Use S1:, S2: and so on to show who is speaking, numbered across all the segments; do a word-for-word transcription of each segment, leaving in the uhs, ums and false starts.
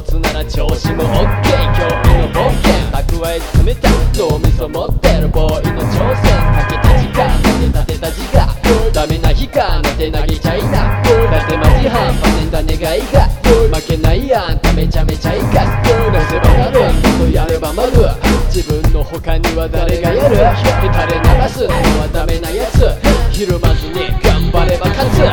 S1: つなら調子も OK。 驚異の冒険蓄え詰めた脳みそ持ってるボーイの挑戦。かけた時間かけ立てた自我ダメな日か寝て投げちゃいな。だってマジ半端ねんだ願いが負けないやんためちゃめちゃいかす。なせばなるとやればまる。自分の他には誰がやる。垂れ流すのはダメなやつ。ひるまずに頑張れば勝つ。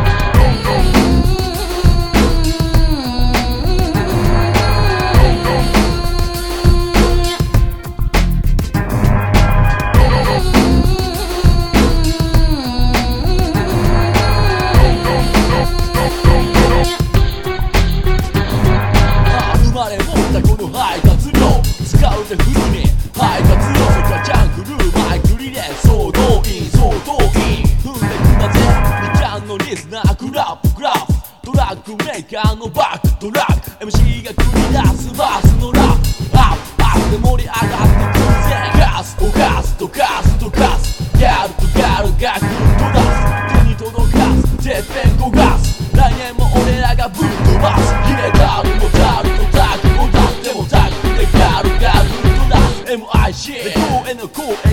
S2: 配達料使うぜフルに配達料そっかジャンクルーマイクリレー総動員総動員踏んでくだぜみちゃんのリスナークラップクラップトラックメーカーのバックトラック エムシー が繰り出すバースのラップアップアップで盛り上がってくるぜ。ガス溶かす溶かす溶かすギャルとギャルがグッと出す手に届かすてっぺん焦がす来年も俺らがぶっ飛ばす入れたるもたるとタクを出すでもタクでガルガルと出す エムアイシー で公園の公園